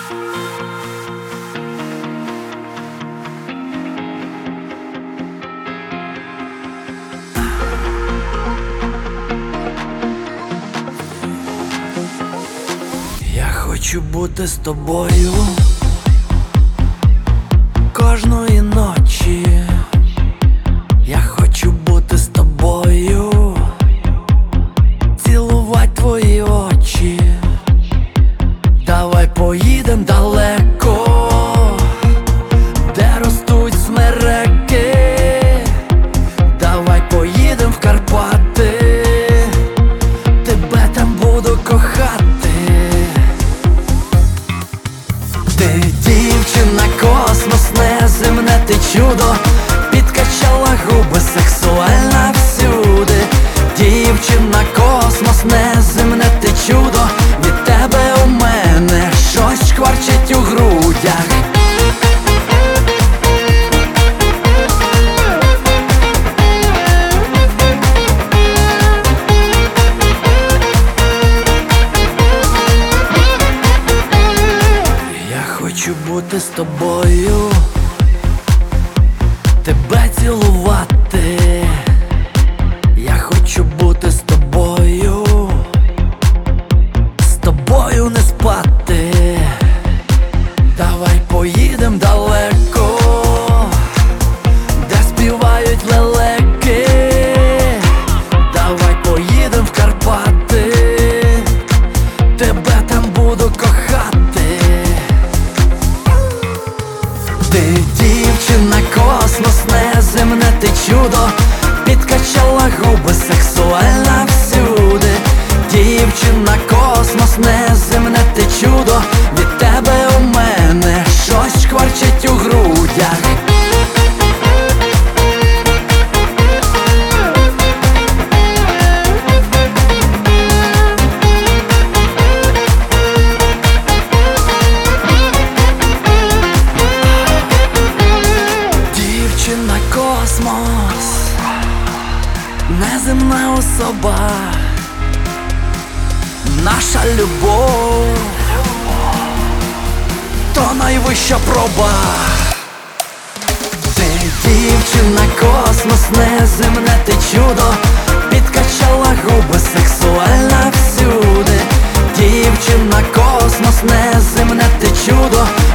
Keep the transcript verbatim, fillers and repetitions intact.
Я хочу бути з тобою кожної ночі. Я хочу бути з тобою, цілувати твої очі. Давай поїдем далеко, де ростуть смереки. Давай поїдем в Карпати, тебе там буду кохати. Ти дівчина, космос, неземне, ти чудо. Підкачала губи, сексуальна всюди. Дівчина, космос, неземне, ти чудо. Від тебе у мене щось шкварчить у грудях. Я хочу бути з тобою, тебе цілувати. Я хочу бути з тобою, з тобою не спати. Давай поїдем далеко, де співають лелеки. Давай поїдем в Карпати, тебе там буду кохати. Ти дівчина, космос, неземне, ти чудо. Підкачала губи, сексуальна всюди. Дівчина, космос, неземне, ти чудо. Від тебе у мене щось шкварчить у грудях. Дівчина, космос, неземна особа. Наша любов то найвища проба. Ти дівчина, космос, неземне, ти чудо. Підкачала губи, сексуальна всюди. Дівчина, космос, неземне, ти чудо.